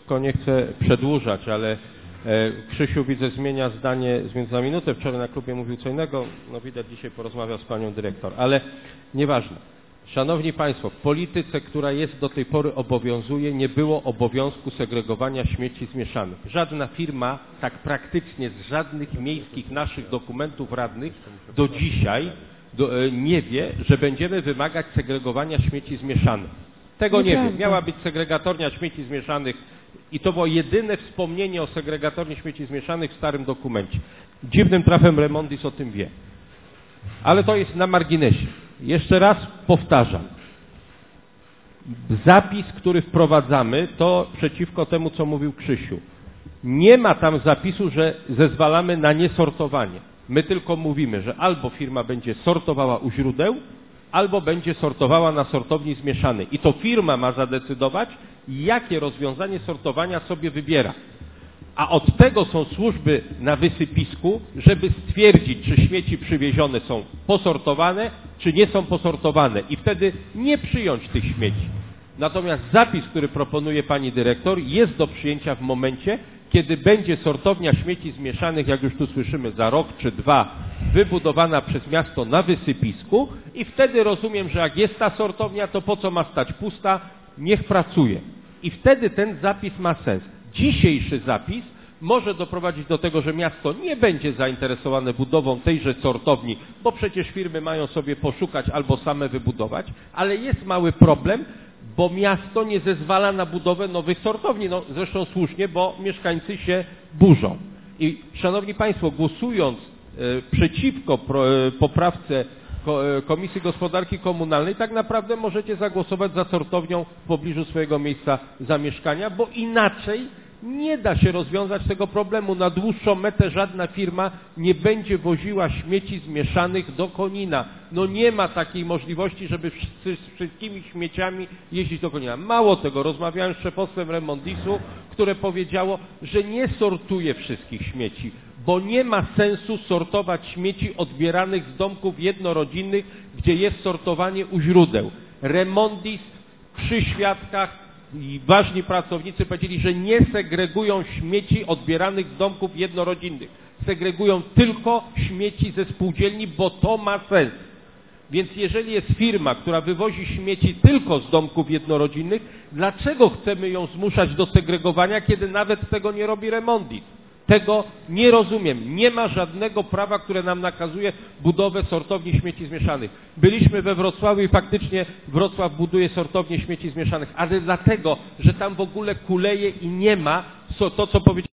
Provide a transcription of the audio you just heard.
krótko, nie chcę przedłużać, ale Krzysiu, widzę, zmienia zdanie za minutę. Wczoraj na klubie mówił co innego, no widać, dzisiaj porozmawiał z panią dyrektor, ale nieważne. Szanowni Państwo, w polityce, która jest do tej pory obowiązuje, nie było obowiązku segregowania śmieci zmieszanych. Żadna firma tak praktycznie z żadnych miejskich naszych dokumentów radnych do dzisiaj nie wie, że będziemy wymagać segregowania śmieci zmieszanych. Tego nie wiem. Miała być segregatornia śmieci zmieszanych i to było jedyne wspomnienie o segregatorni śmieci zmieszanych w starym dokumencie. Dziwnym trafem Remondis o tym wie. Ale to jest na marginesie. Jeszcze raz powtarzam. Zapis, który wprowadzamy, to przeciwko temu, co mówił Krzysiu. Nie ma tam zapisu, że zezwalamy na niesortowanie. My tylko mówimy, że albo firma będzie sortowała u źródeł, albo będzie sortowała na sortowni zmieszanej. I to firma ma zadecydować, jakie rozwiązanie sortowania sobie wybiera. A od tego są służby na wysypisku, żeby stwierdzić, czy śmieci przywiezione są posortowane, czy nie są posortowane. I wtedy nie przyjąć tych śmieci. Natomiast zapis, który proponuje pani dyrektor, jest do przyjęcia w momencie, kiedy będzie sortownia śmieci zmieszanych, jak już tu słyszymy, za rok czy dwa, wybudowana przez miasto na wysypisku i wtedy rozumiem, że jak jest ta sortownia, to po co ma stać pusta, niech pracuje. I wtedy ten zapis ma sens. Dzisiejszy zapis może doprowadzić do tego, że miasto nie będzie zainteresowane budową tejże sortowni, bo przecież firmy mają sobie poszukać albo same wybudować, ale jest mały problem, bo miasto nie zezwala na budowę nowych sortowni. No, zresztą słusznie, bo mieszkańcy się burzą. I szanowni Państwo, głosując przeciwko poprawce Komisji Gospodarki Komunalnej, tak naprawdę możecie zagłosować za sortownią w pobliżu swojego miejsca zamieszkania, bo inaczej nie da się rozwiązać tego problemu. Na dłuższą metę żadna firma nie będzie woziła śmieci zmieszanych do Konina. No nie ma takiej możliwości, żeby z wszystkimi śmieciami jeździć do Konina. Mało tego, rozmawiałem z szefostwem Remondisu, które powiedziało, że nie sortuje wszystkich śmieci, bo nie ma sensu sortować śmieci odbieranych z domków jednorodzinnych, gdzie jest sortowanie u źródeł. Remondis przy świadkach i ważni pracownicy powiedzieli, że nie segregują śmieci odbieranych z domków jednorodzinnych. Segregują tylko śmieci ze spółdzielni, bo to ma sens. Więc jeżeli jest firma, która wywozi śmieci tylko z domków jednorodzinnych, dlaczego chcemy ją zmuszać do segregowania, kiedy nawet tego nie robi Remondis? Tego nie rozumiem. Nie ma żadnego prawa, które nam nakazuje budowę sortowni śmieci zmieszanych. Byliśmy we Wrocławiu i faktycznie Wrocław buduje sortownię śmieci zmieszanych, ale dlatego, że tam w ogóle kuleje i nie ma to, co powiedziałem.